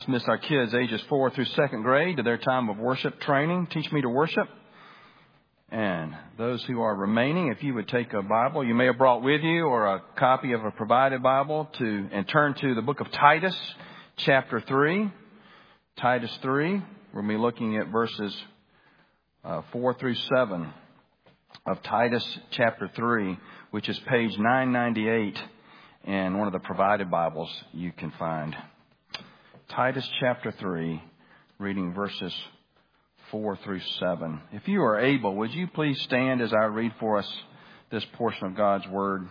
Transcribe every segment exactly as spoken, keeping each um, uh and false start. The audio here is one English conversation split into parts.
Dismiss our kids ages four through second grade to their time of worship training. Teach me to worship. And those who are remaining, if you would take a Bible you may have brought with you or a copy of a provided Bible to and turn to the book of Titus, chapter three. Titus three. We'll be looking at verses uh, four through seven of Titus chapter three, which is page nine ninety-eight in one of the provided Bibles you can find. Titus chapter three, reading verses four through seven. If you are able, would you please stand as I read for us this portion of God's Word?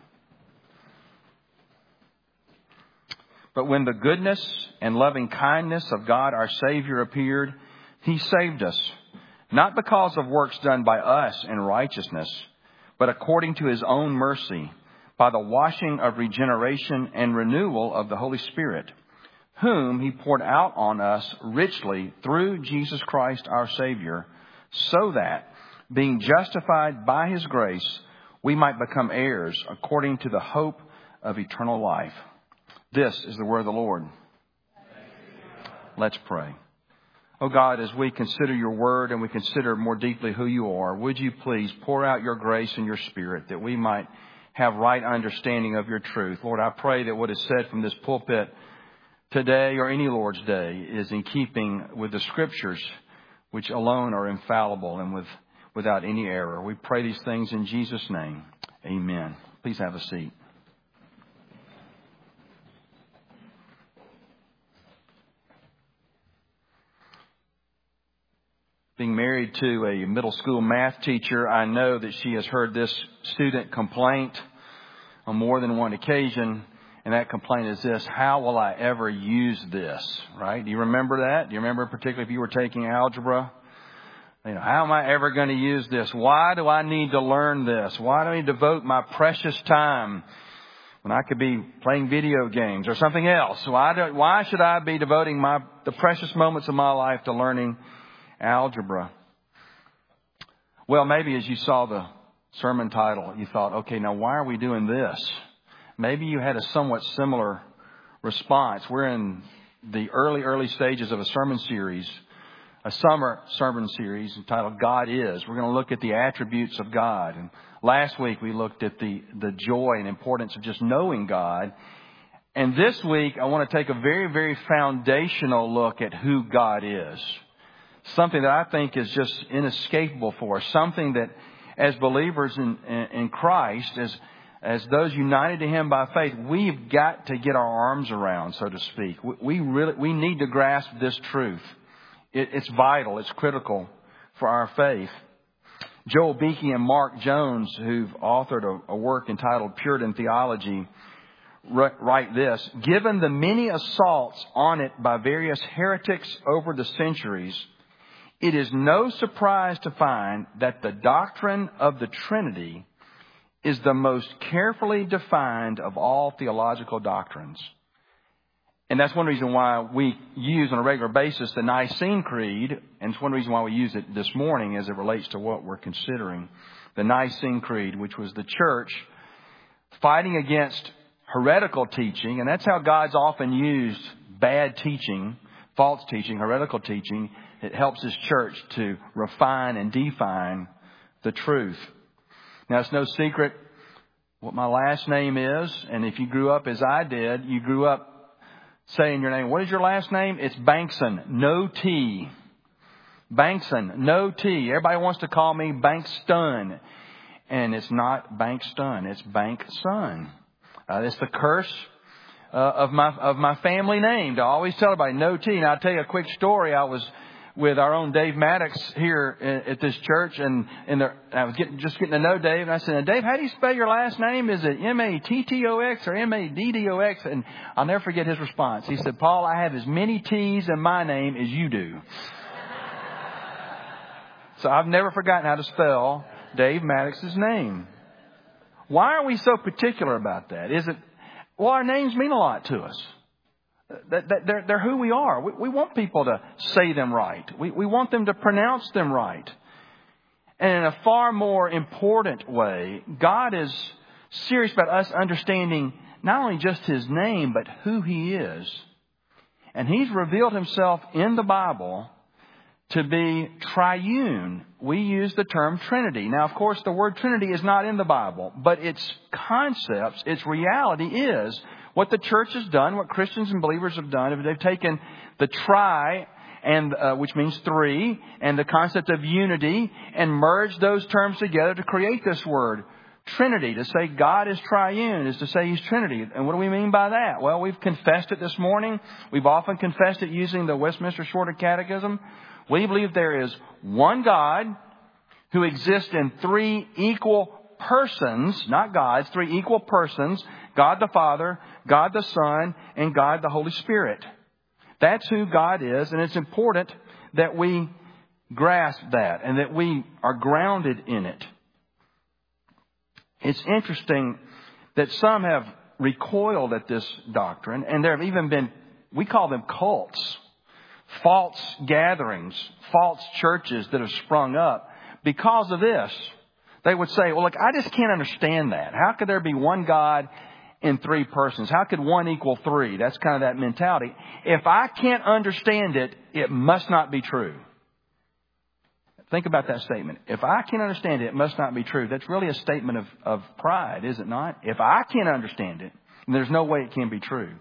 But when the goodness and loving kindness of God our Savior appeared, He saved us, not because of works done by us in righteousness, but according to His own mercy, by the washing of regeneration and renewal of the Holy Spirit, whom He poured out on us richly through Jesus Christ our Savior, so that, being justified by His grace, we might become heirs according to the hope of eternal life. This is the word of the Lord. Let's pray. Oh God, as we consider your word and we consider more deeply who you are, would you please pour out your grace and your Spirit that we might have right understanding of your truth. Lord, I pray that what is said from this pulpit today or any Lord's Day is in keeping with the Scriptures, which alone are infallible and with, without any error. We pray these things in Jesus' name. Amen. Please have a seat. Being married to a middle school math teacher, I know that she has heard this student complaint on more than one occasion. And that complaint is this: how will I ever use this? Right? Do you remember that? Do you remember particularly if you were taking algebra? You know, how am I ever going to use this? Why do I need to learn this? Why do I devote my precious time when I could be playing video games or something else? Why do, why should I be devoting my the precious moments of my life to learning algebra? Well, maybe as you saw the sermon title, you thought, okay, now why are we doing this? Maybe you had a somewhat similar response. We're in the early, early stages of a sermon series, a summer sermon series entitled God Is. We're going to look at the attributes of God. And last week we looked at the, the joy and importance of just knowing God. And this week I want to take a very, very foundational look at who God is. Something that I think is just inescapable for us. Something that as believers in, in, in Christ, as As those united to Him by faith, we've got to get our arms around, so to speak. We really we need to grasp this truth. It, it's vital. It's critical for our faith. Joel Beeke and Mark Jones, who've authored a, a work entitled Puritan Theology, write this: given the many assaults on it by various heretics over the centuries, it is no surprise to find that the doctrine of the Trinity is the most carefully defined of all theological doctrines. And that's one reason why we use on a regular basis the Nicene Creed. And it's one reason why we use it this morning as it relates to what we're considering. The Nicene Creed, which was the church fighting against heretical teaching. And that's how God's often used bad teaching, false teaching, heretical teaching. It helps His church to refine and define the truth. Now, it's no secret what my last name is. And if you grew up as I did, you grew up saying your name. What is your last name? It's Bankson. No T. Bankson. No T. Everybody wants to call me Bankston. And it's not Bankston. It's Bankson. Uh, it's the curse uh, of my of my family name to always tell everybody no T. Now, I'll tell you a quick story. I was with our own Dave Maddox here at this church, and, and I was getting, just getting to know Dave, and I said, Dave, how do you spell your last name? Is it M A T T O X or M A D D O X? And I'll never forget his response. He said, Paul, I have as many T's in my name as you do. So I've never forgotten how to spell Dave Maddox's name. Why are we so particular about that? Is it, well, our names mean a lot to us. That, that they're, they're who we are. We, we want people to say them right. We, we want them to pronounce them right. And in a far more important way, God is serious about us understanding not only just His name, but who He is. And He's revealed Himself in the Bible to be triune. We use the term Trinity. Now, of course, the word Trinity is not in the Bible, but its concepts, its reality is what the church has done, what Christians and believers have done. They've taken the tri, and uh, which means three, and the concept of unity, and merged those terms together to create this word Trinity. To say God is triune is to say He's Trinity. And what do we mean by that? Well, we've confessed it this morning. We've often confessed it using the Westminster Shorter Catechism. We believe there is one God who exists in three equal persons, not gods, three equal persons, God the Father, God the Son, and God the Holy Spirit. That's who God is, and it's important that we grasp that and that we are grounded in it. It's interesting that some have recoiled at this doctrine, and there have even been, we call them cults, false gatherings, false churches that have sprung up because of this. They would say, well, look, I just can't understand that. How could there be one God in three persons? How could one equal three? That's kind of that mentality. If I can't understand it, it must not be true. Think about that statement. If I can't understand it, it must not be true. That's really a statement of, of pride, is it not? If I can't understand it, there's no way it can be true.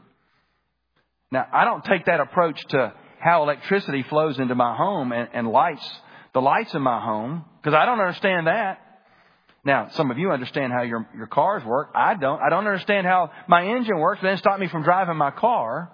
Now, I don't take that approach to how electricity flows into my home and, and lights the lights in my home, because I don't understand that. Now, some of you understand how your, your cars work. I don't. I don't understand how my engine works. It doesn't stop me from driving my car.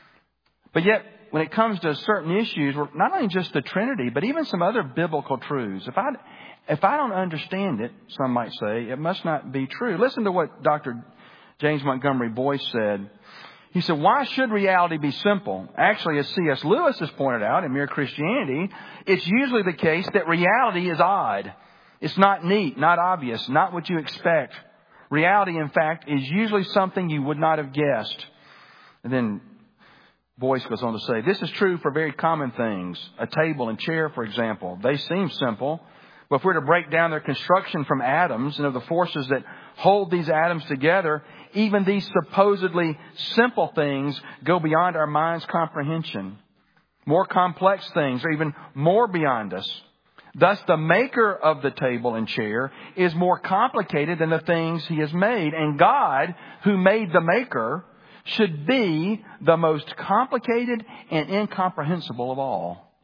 But yet, when it comes to certain issues, not only just the Trinity, but even some other biblical truths, if I, if I don't understand it, some might say, it must not be true. Listen to what Doctor James Montgomery Boyce said. He said, why should reality be simple? Actually, as C S Lewis has pointed out in Mere Christianity, it's usually the case that reality is odd. It's not neat, not obvious, not what you expect. Reality, in fact, is usually something you would not have guessed. And then Boyce goes on to say, this is true for very common things. A table and chair, for example. They seem simple, but if we're to break down their construction from atoms and of the forces that hold these atoms together, even these supposedly simple things go beyond our mind's comprehension. More complex things are even more beyond us. Thus, the maker of the table and chair is more complicated than the things He has made. And God, who made the maker, should be the most complicated and incomprehensible of all.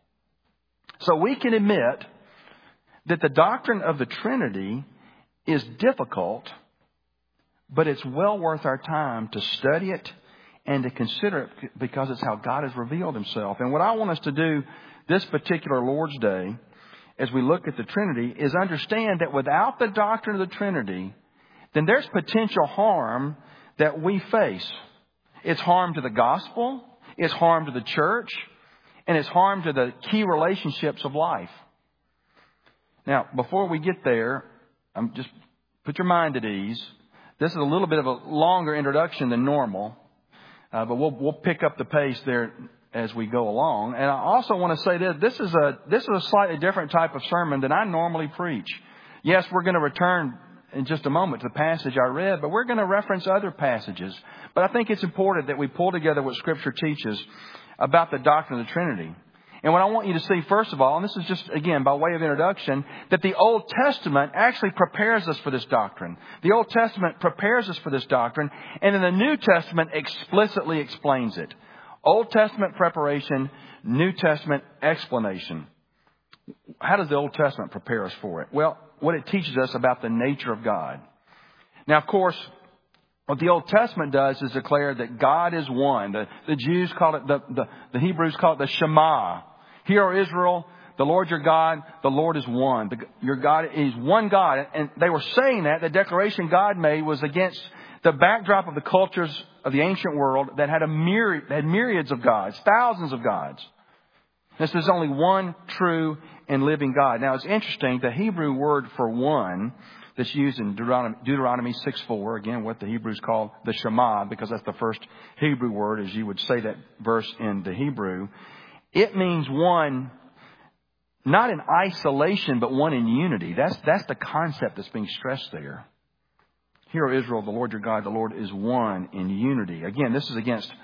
So we can admit that the doctrine of the Trinity is difficult, but it's well worth our time to study it and to consider it because it's how God has revealed Himself. And what I want us to do this particular Lord's Day, as we look at the Trinity, is understand that without the doctrine of the Trinity, then there's potential harm that we face. It's harm to the gospel, it's harm to the church, and it's harm to the key relationships of life. Now, before we get there, I'm just put your mind at ease. This is a little bit of a longer introduction than normal, uh, but we'll we'll pick up the pace there as we go along. And I also want to say that this is a this is a slightly different type of sermon than I normally preach. Yes, we're going to return in just a moment to the passage I read, but we're going to reference other passages. But I think it's important that we pull together what Scripture teaches about the doctrine of the Trinity. And what I want you to see, first of all, and this is just, again, by way of introduction, that the Old Testament actually prepares us for this doctrine. The Old Testament prepares us for this doctrine, and then the New Testament explicitly explains it. Old Testament preparation, New Testament explanation. How does the Old Testament prepare us for it? Well, what it teaches us about the nature of God. Now, of course, what the Old Testament does is declare that God is one. The, the Jews call it, the, the, the Hebrews call it the Shema. Hear, O Israel, the Lord your God, the Lord is one. The, your God is one God. And they were saying that, the declaration God made was against the backdrop of the cultures of the ancient world that had a myriad, had myriads of gods, thousands of gods. This is only one true and living God. Now, it's interesting, the Hebrew word for one that's used in Deuteronomy, Deuteronomy six four, again, what the Hebrews call the Shema, because that's the first Hebrew word, as you would say that verse in the Hebrew. It means one, not in isolation, but one in unity. That's, that's the concept that's being stressed there. Hear, O Israel, the Lord your God, the Lord is one in unity. Again, this is against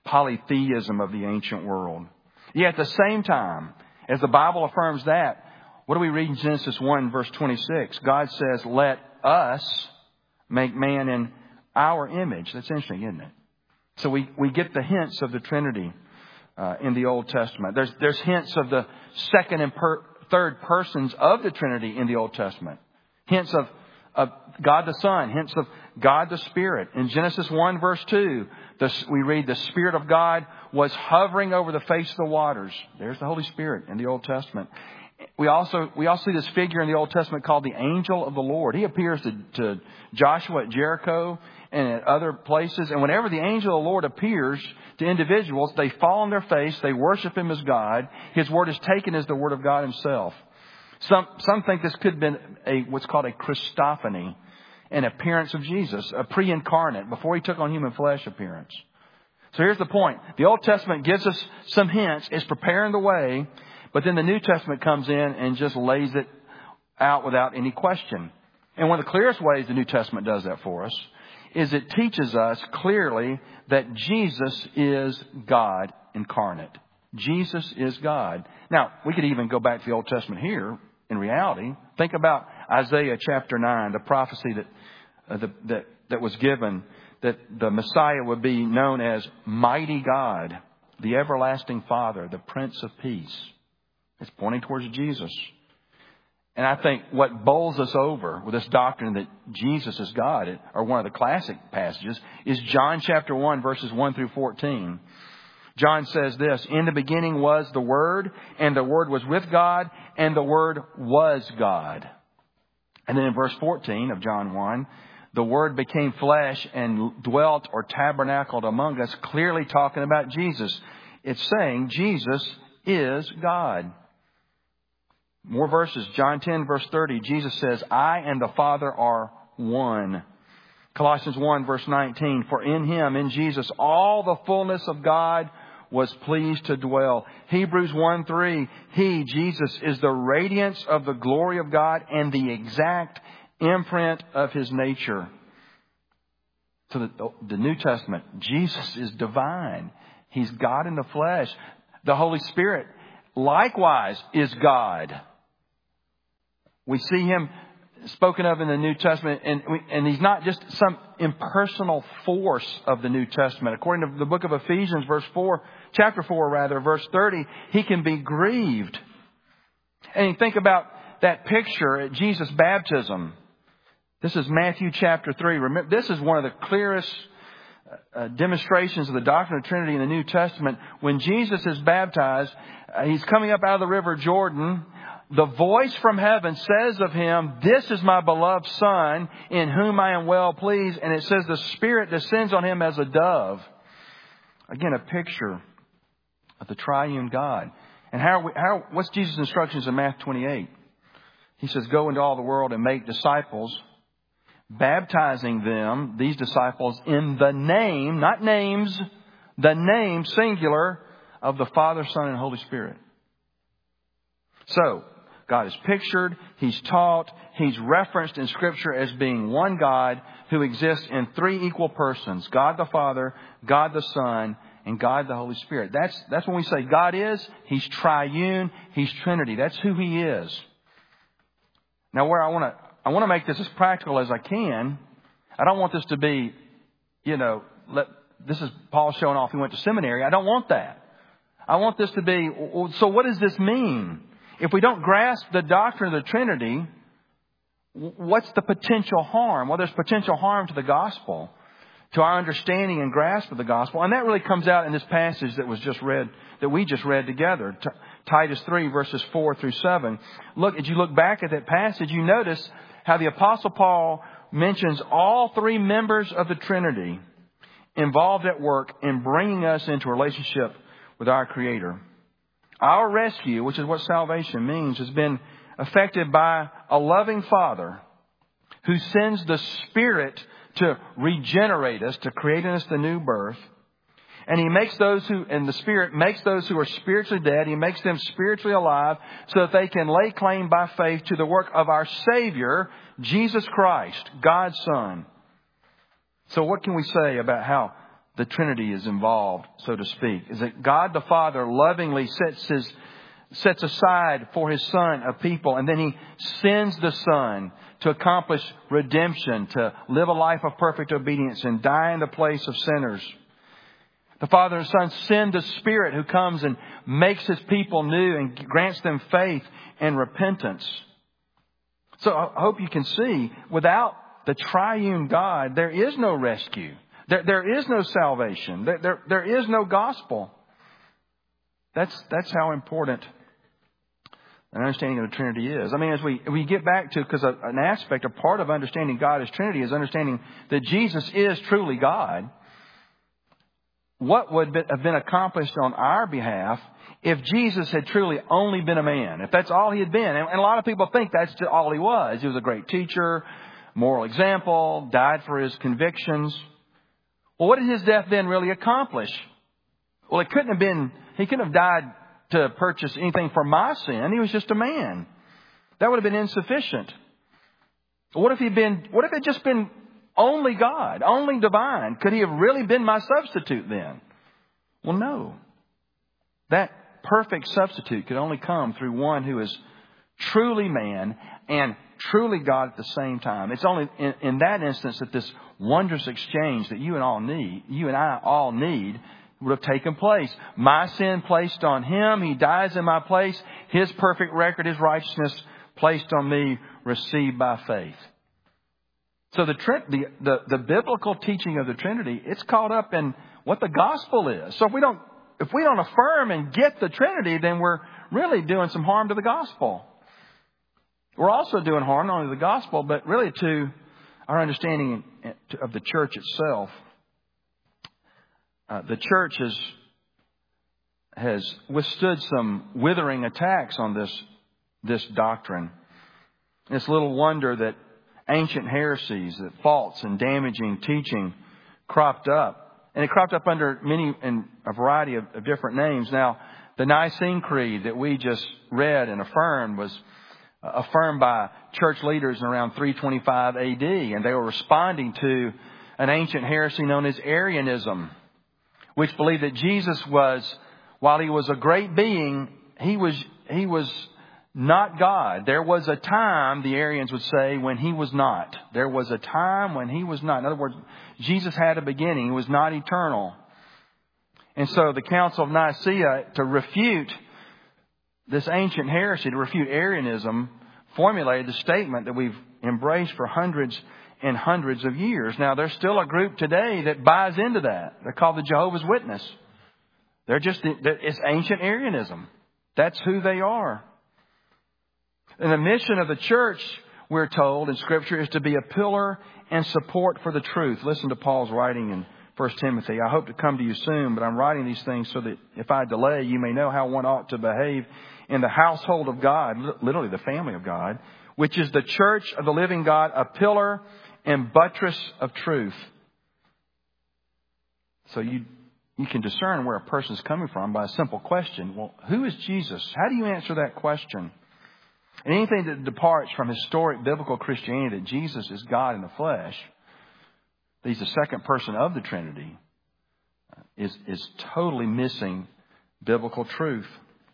polytheism of the ancient world. Yet at the same time, as the Bible affirms that, what do we read in Genesis one, verse twenty-six? God says, let us make man in our image. That's interesting, isn't it? So we, we get the hints of the Trinity uh, in the Old Testament. There's, there's hints of the second and per, third persons of the Trinity in the Old Testament. Hints of, of God the Son. Hints of God the Spirit. In Genesis one, verse two, the, we read the Spirit of God was hovering over the face of the waters. There's the Holy Spirit in the Old Testament. We also, we also see this figure in the Old Testament called the angel of the Lord. He appears to, to Joshua at Jericho and at other places. And whenever the angel of the Lord appears to individuals, they fall on their face. They worship him as God. His word is taken as the word of God himself. Some, some think this could have been a, what's called a Christophany, an appearance of Jesus, a pre-incarnate, before he took on human flesh appearance. So here's the point. The Old Testament gives us some hints. It's preparing the way. But then the New Testament comes in and just lays it out without any question. And one of the clearest ways the New Testament does that for us is it teaches us clearly that Jesus is God incarnate. Jesus is God. Now, we could even go back to the Old Testament here in reality. Think about Isaiah chapter nine, the prophecy that, uh, the, that, that was given that the Messiah would be known as Mighty God, the Everlasting Father, the Prince of Peace. It's pointing towards Jesus. And I think what bowls us over with this doctrine that Jesus is God, or one of the classic passages, is John chapter one, verses one through fourteen. John says this, in the beginning was the Word, and the Word was with God, and the Word was God. And then in verse fourteen of John one, the Word became flesh and dwelt or tabernacled among us, clearly talking about Jesus. It's saying Jesus is God. More verses. John ten, verse thirty. Jesus says, I and the Father are one. Colossians one, verse nineteen. For in Him, in Jesus, all the fullness of God was pleased to dwell. Hebrews one, three. He, Jesus, is the radiance of the glory of God and the exact imprint of His nature. So the, the New Testament, Jesus is divine. He's God in the flesh. The Holy Spirit, likewise, is God. We see Him spoken of in the New Testament, and, we, and He's not just some impersonal force of the New Testament. According to the book of Ephesians, verse four, chapter four, rather, verse thirty, He can be grieved. And you think about that picture at Jesus' baptism. This is Matthew chapter three. Remember, this is one of the clearest uh, demonstrations of the doctrine of Trinity in the New Testament. When Jesus is baptized, uh, He's coming up out of the river Jordan. The voice from heaven says of Him, this is my beloved Son, in whom I am well pleased. And it says the Spirit descends on Him as a dove. Again, a picture of the triune God. And how, we, how what's Jesus' instructions in Matthew twenty-eight? He says, go into all the world and make disciples, baptizing them, these disciples, in the name, not names, the name, singular, of the Father, Son, and Holy Spirit. So, God is pictured, He's taught, He's referenced in Scripture as being one God who exists in three equal persons. God the Father, God the Son, and God the Holy Spirit. That's, that's when we say God is, He's triune, He's Trinity. That's who He is. Now where I want to, I want to make this as practical as I can. I don't want this to be, you know, let, this is Paul showing off he went to seminary. I don't want that. I want this to be, so what does this mean? If we don't grasp the doctrine of the Trinity, what's the potential harm? Well, there's potential harm to the gospel, to our understanding and grasp of the gospel. And that really comes out in this passage that was just read, that we just read together. T- Titus three, verses four through seven. Look, as you look back at that passage, you notice how the Apostle Paul mentions all three members of the Trinity involved at work in bringing us into a relationship with our Creator. Our rescue, which is what salvation means, has been effected by a loving Father who sends the Spirit to regenerate us, to create in us the new birth. And He makes those who, and the Spirit makes those who are spiritually dead, He makes them spiritually alive so that they can lay claim by faith to the work of our Savior, Jesus Christ, God's Son. So what can we say about how the Trinity is involved, so to speak, is that God the Father lovingly sets his sets aside for his Son a people, and then he sends the Son to accomplish redemption, to live a life of perfect obedience and die in the place of sinners. The Father and Son send the Spirit who comes and makes his people new and grants them faith and repentance. So I hope you can see, without the triune God, there is no rescue. There, there is no salvation. There, there, there is no gospel. That's, that's how important an understanding of the Trinity is. I mean, as we, we get back to, because an aspect, a part of understanding God as Trinity is understanding that Jesus is truly God. What would have been accomplished on our behalf if Jesus had truly only been a man? If that's all he had been. And a lot of people think that's all he was. He was a great teacher, moral example, died for his convictions. Well, what did his death then really accomplish? Well, it couldn't have been, he couldn't have died to purchase anything for my sin. He was just a man. That would have been insufficient. What if he'd been, what if it just been only God, only divine? Could he have really been my substitute then? Well, no. That perfect substitute could only come through one who is truly man and truly God at the same time. It's only in, in that instance that this wondrous exchange that you and all need, you and I all need, would have taken place. My sin placed on him. He dies in my place. His perfect record, his righteousness placed on me, received by faith. So the, the, the, the biblical teaching of the Trinity, it's caught up in what the gospel is. So if we don't, if we don't affirm and get the Trinity, then we're really doing some harm to the gospel. We're also doing harm not only to the gospel, but really to our understanding of the church itself. Uh, the church has, has withstood some withering attacks on this, this doctrine. It's little wonder that ancient heresies, that false and damaging teaching cropped up. And it cropped up under many and a variety of, of different names. Now, the Nicene Creed that we just read and affirmed was affirmed by church leaders in around three twenty-five A D. And they were responding to an ancient heresy known as Arianism, which believed that Jesus was, while he was a great being, he was, he was not God. There was a time, the Arians would say, when he was not. There was a time when he was not. In other words, Jesus had a beginning. He was not eternal. And so the Council of Nicaea, to refute this ancient heresy, to refute Arianism, formulated the statement that we've embraced for hundreds and hundreds of years. Now, there's still a group today that buys into that. They're called the Jehovah's Witness. They're just, it's ancient Arianism. That's who they are. And the mission of the church, we're told in Scripture, is to be a pillar and support for the truth. Listen to Paul's writing in First Timothy. I hope to come to you soon, but I'm writing these things so that if I delay, you may know how one ought to behave in the household of God, literally the family of God, which is the church of the living God, a pillar and buttress of truth. So you you can discern where a person is coming from by a simple question. Well, who is Jesus? How do you answer that question? And anything that departs from historic biblical Christianity, that Jesus is God in the flesh, that he's the second person of the Trinity, is, is totally missing biblical truth.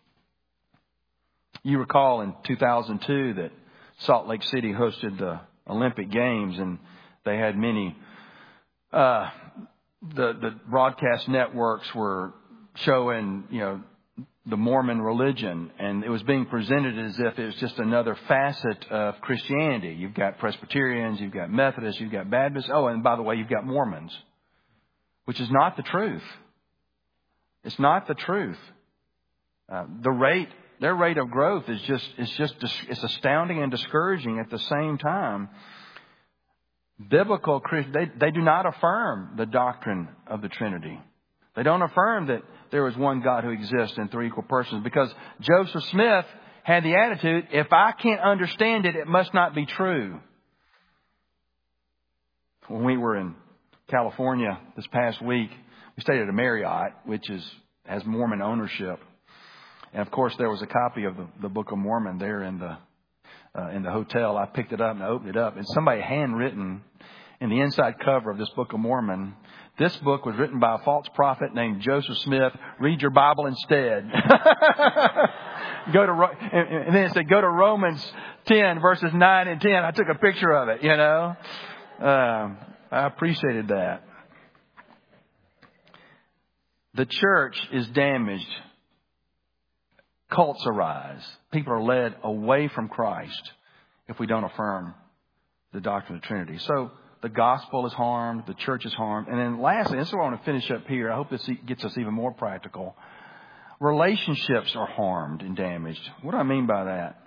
You recall in two thousand two that Salt Lake City hosted the Olympic Games, and they had many, uh, the, the broadcast networks were showing, you know, the Mormon religion, and it was being presented as if it was just another facet of Christianity. You've got Presbyterians, you've got Methodists, you've got Baptists. Oh, and by the way, you've got Mormons, which is not the truth. It's not the truth. Uh, the rate, their rate of growth is just, it's just, it's astounding and discouraging at the same time. Biblical Christians, they, they do not affirm the doctrine of the Trinity. They don't affirm that there is one God who exists in three equal persons, because Joseph Smith had the attitude, if I can't understand it, it must not be true. When we were in California this past week, we stayed at a Marriott, which is has Mormon ownership. And of course, there was a copy of the, the Book of Mormon there in the uh, in the hotel. I picked it up and I opened it up, and somebody handwritten in the inside cover of this Book of Mormon This book was written by a false prophet named Joseph Smith. Read your Bible instead. Go to, and then it said, go to Romans ten, verses nine and ten. I took a picture of it, you know. Um, I appreciated that. The church is damaged. Cults arise. People are led away from Christ if we don't affirm the doctrine of the Trinity. So the gospel is harmed. The church is harmed. And then lastly, this is what I want to finish up here. I hope this gets us even more practical. Relationships are harmed and damaged. What do I mean by that?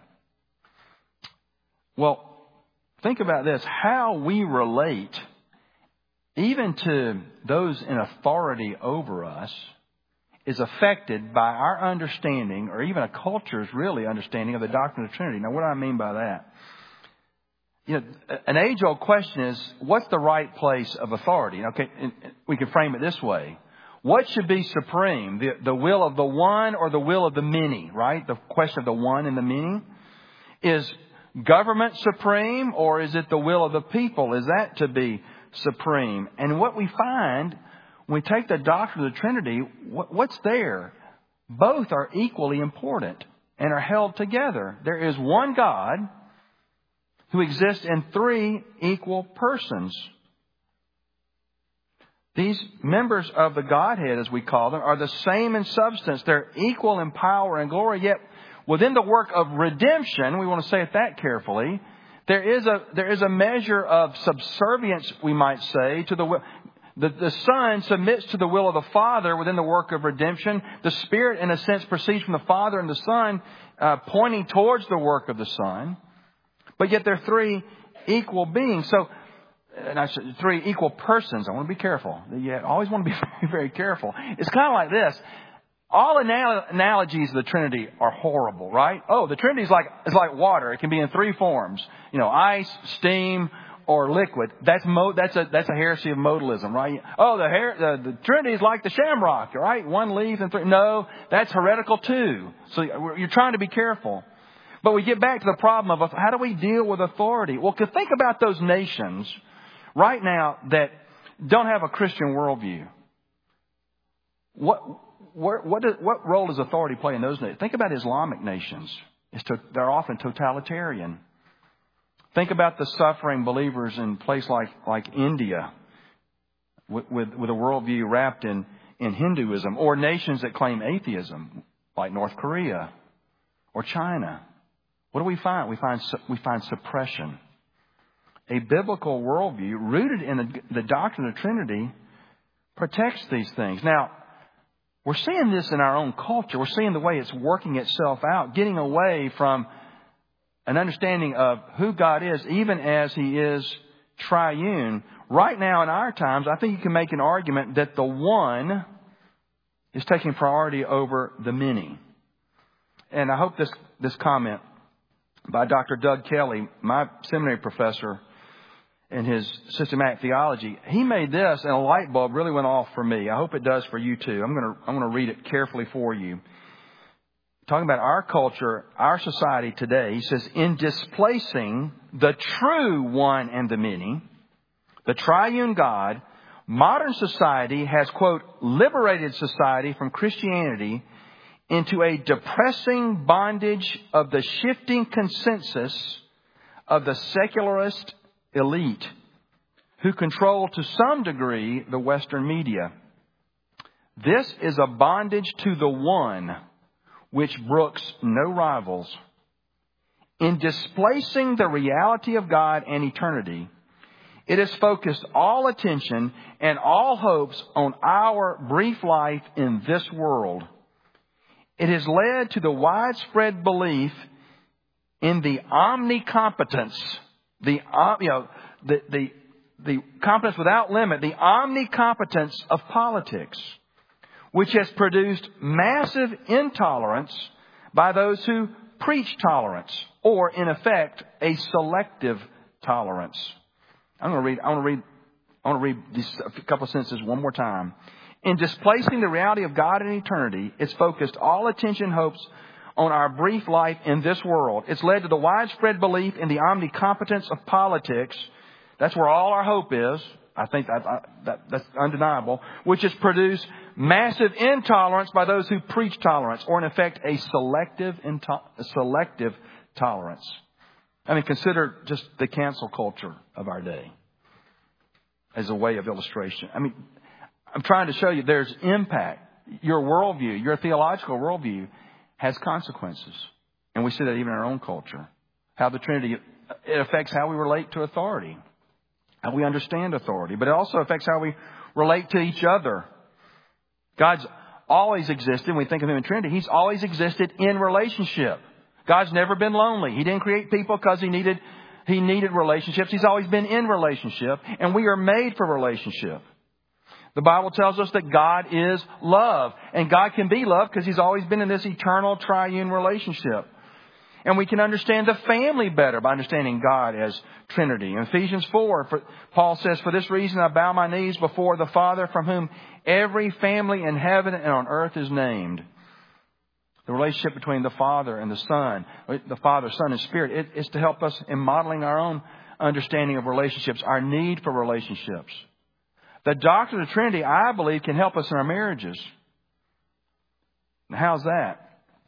Well, think about this. How we relate even to those in authority over us is affected by our understanding, or even a culture's really understanding of the doctrine of the Trinity. Now, what do I mean by that? You know, an age-old question is, what's the right place of authority? Okay, we can frame it this way. What should be supreme? The, the will of the one or the will of the many, right? The question of the one and the many. Is government supreme, or is it the will of the people? Is that to be supreme? And what we find when we take the doctrine of the Trinity, what, what's there? Both are equally important and are held together. There is one God who exists in three equal persons. These members of the Godhead, as we call them, are the same in substance. They're equal in power and glory, yet within the work of redemption, we want to say it that carefully, there is a there is a measure of subservience, we might say, to the will. The, the Son submits to the will of the Father within the work of redemption. The Spirit, in a sense, proceeds from the Father and the Son, uh, pointing towards the work of the Son. But yet they're three equal beings. So, and I said three equal persons. I want to be careful. You always want to be very, very careful. It's kind of like this. All anal- analogies of the Trinity are horrible, right? Oh, the Trinity is like is like water. It can be in three forms. You know, ice, steam, or liquid. That's mo- that's a that's a heresy of modalism, right? Oh, the, her- the the Trinity is like the shamrock, right? One leaf and three. No, that's heretical too. So you're trying to be careful. But we get back to the problem of how do we deal with authority? Well, think about those nations right now that don't have a Christian worldview. What what what, does, what role does authority play in those nations? Think about Islamic nations. It's to, they're often totalitarian. Think about the suffering believers in a place like, like India with, with, with a worldview wrapped in, in Hinduism, or nations that claim atheism like North Korea or China. What do we find? We find, we find suppression. A biblical worldview rooted in the, the doctrine of the Trinity protects these things. Now, we're seeing this in our own culture. We're seeing the way it's working itself out, getting away from an understanding of who God is, even as He is triune. Right now in our times, I think you can make an argument that the one is taking priority over the many. And I hope this, this comment by Doctor Doug Kelly, my seminary professor in his systematic theology, he made this and a light bulb really went off for me. I hope it does for you too. I'm going to, I'm going to read it carefully for you. Talking about our culture, our society today, he says, in displacing the true one and the many, the triune God, modern society has, quote, liberated society from Christianity into a depressing bondage of the shifting consensus of the secularist elite who control to some degree the Western media. This is a bondage to the one which brooks no rivals. In displacing the reality of God and eternity, it has focused all attention and all hopes on our brief life in this world. It has led to the widespread belief in the omnicompetence, the you know, the the the competence without limit, the omnicompetence of politics, which has produced massive intolerance by those who preach tolerance, or in effect, a selective tolerance. I'm going to read. I want to read. I want to read these a couple of sentences one more time. In displacing the reality of God in eternity, it's focused all attention and hopes on our brief life in this world. It's led to the widespread belief in the omnicompetence of politics. That's where all our hope is. I think that, I, that that's undeniable, which has produced massive intolerance by those who preach tolerance, or in effect, a selective, into, a selective tolerance. I mean, consider just the cancel culture of our day as a way of illustration. I mean, I'm trying to show you there's impact. Your worldview, your theological worldview has consequences. And we see that even in our own culture. How the Trinity, it affects how we relate to authority, how we understand authority, but it also affects how we relate to each other. God's always existed. When we think of Him in Trinity, He's always existed in relationship. God's never been lonely. He didn't create people because He needed, He needed relationships. He's always been in relationship, and we are made for relationship. The Bible tells us that God is love, and God can be love because He's always been in this eternal triune relationship. And we can understand the family better by understanding God as Trinity. In Ephesians four, for, Paul says, "For this reason I bow my knees before the Father, from whom every family in heaven and on earth is named." The relationship between the Father and the Son, the Father, Son, and Spirit, it is to help us in modeling our own understanding of relationships, our need for relationships. The doctrine of the Trinity, I believe, can help us in our marriages. Now, how's that?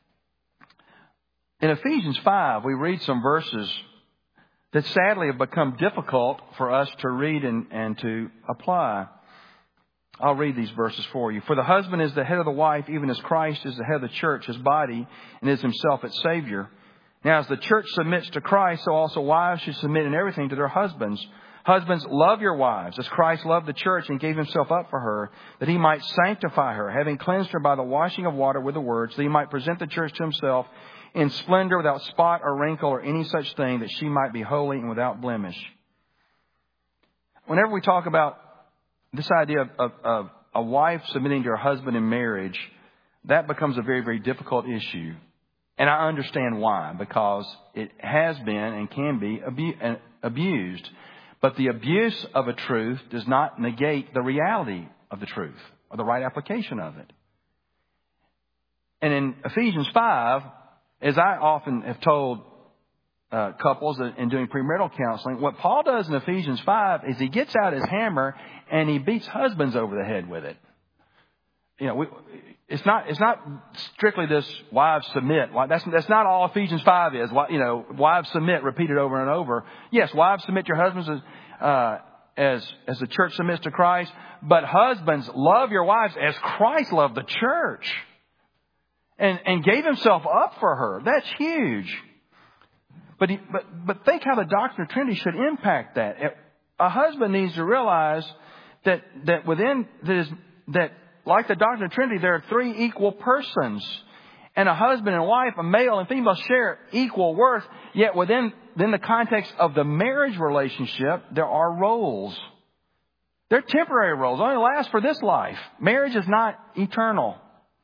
In Ephesians five, we read some verses that sadly have become difficult for us to read and, and to apply. I'll read these verses for you. "For the husband is the head of the wife, even as Christ is the head of the church, His body, and is Himself its Savior. Now, as the church submits to Christ, so also wives should submit in everything to their husbands. Husbands, love your wives, as Christ loved the church and gave Himself up for her, that He might sanctify her, having cleansed her by the washing of water with the word, so that He might present the church to Himself in splendor, without spot or wrinkle or any such thing, that she might be holy and without blemish." Whenever we talk about this idea of, of, of a wife submitting to her husband in marriage, that becomes a very, very difficult issue. And I understand why, because it has been and can be abu- abused. But the abuse of a truth does not negate the reality of the truth or the right application of it. And in Ephesians five, as I often have told uh, couples in doing premarital counseling, what Paul does in Ephesians five is he gets out his hammer and he beats husbands over the head with it. You know, we, it's not it's not strictly this wives submit. That's that's not all Ephesians five is. You know, wives submit repeated over and over. Yes, wives submit your husbands as uh, as as the church submits to Christ. But husbands, love your wives as Christ loved the church. And, and gave Himself up for her. That's huge. But, he, but but think how the doctrine of Trinity should impact that. A husband needs to realize that that within that is that like the doctrine of Trinity, there are three equal persons, and a husband and wife, a male and female, share equal worth. Yet within within the context of the marriage relationship, there are roles. They're temporary roles. They only last for this life. Marriage is not eternal.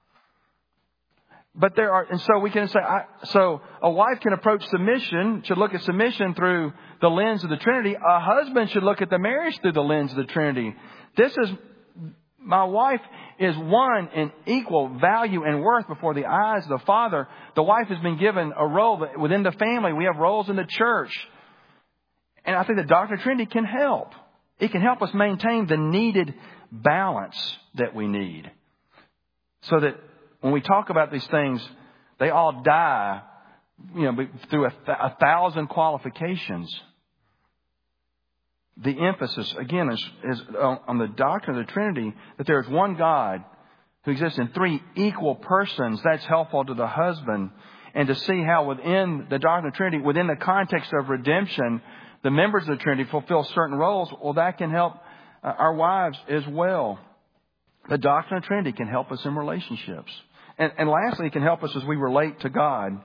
But there are, and so we can say, I, so a wife can approach submission, should look at submission through the lens of the Trinity. A husband should look at the marriage through the lens of the Trinity. This is, my wife is one in equal value and worth before the eyes of the Father. The wife has been given a role within the family. We have roles in the church. And I think the doctrine of Trinity can help. It can help us maintain the needed balance that we need. So that when we talk about these things, they all die, you know, through a, th- a thousand qualifications. The emphasis, again, is, is on, on the doctrine of the Trinity, that there is one God who exists in three equal persons. That's helpful to the husband. And to see how within the doctrine of the Trinity, within the context of redemption, the members of the Trinity fulfill certain roles. Well, that can help uh, our wives as well. The doctrine of the Trinity can help us in relationships. And, and lastly, it can help us as we relate to God.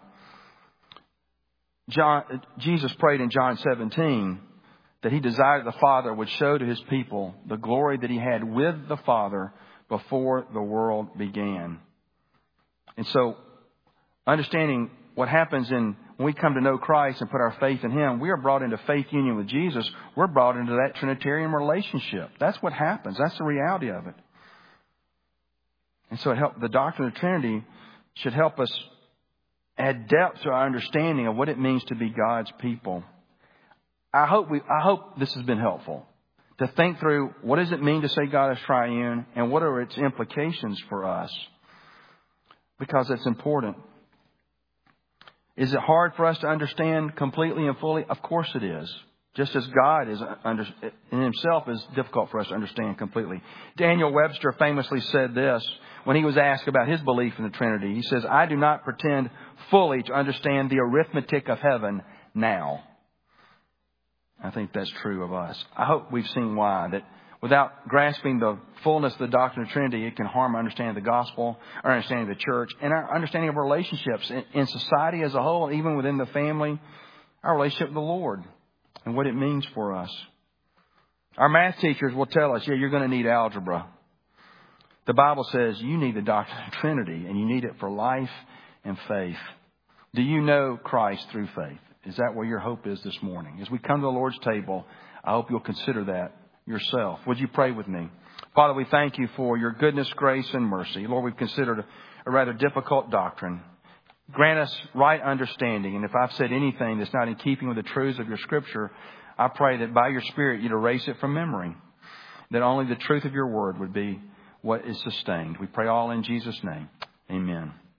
John, Jesus prayed in John seventeen that He desired the Father would show to His people the glory that He had with the Father before the world began. And so, understanding what happens in when we come to know Christ and put our faith in Him, we are brought into faith union with Jesus. We're brought into that Trinitarian relationship. That's what happens. That's the reality of it. And so it help, the doctrine of the Trinity should help us add depth to our understanding of what it means to be God's people. I hope we, I hope this has been helpful. to think through what does it mean to say God is triune and what are its implications for us. Because it's important. Is it hard for us to understand completely and fully? Of course it is. Just as God is under, in himself is difficult for us to understand completely. Daniel Webster famously said this when he was asked about his belief in the Trinity. He says, I do not pretend fully to understand the arithmetic of heaven now. I think that's true of us. I hope we've seen why. That without grasping the fullness of the doctrine of the Trinity, it can harm our understanding of the gospel, our understanding of the church, and our understanding of relationships in, in society as a whole, even within the family, our relationship with the Lord and what it means for us. Our math teachers will tell us, yeah, you're going to need algebra. The Bible says you need the doctrine of the Trinity, and you need it for life and faith. Do you know Christ through faith? Is that where your hope is this morning? As we come to the Lord's table, I hope you'll consider that yourself. Would you pray with me? Father, we thank you for your goodness, grace, and mercy. Lord, we've considered a rather difficult doctrine. Grant us right understanding. And if I've said anything that's not in keeping with the truths of your Scripture, I pray that by your Spirit you'd erase it from memory. That only the truth of your word would be what is sustained. We pray all in Jesus' name. Amen.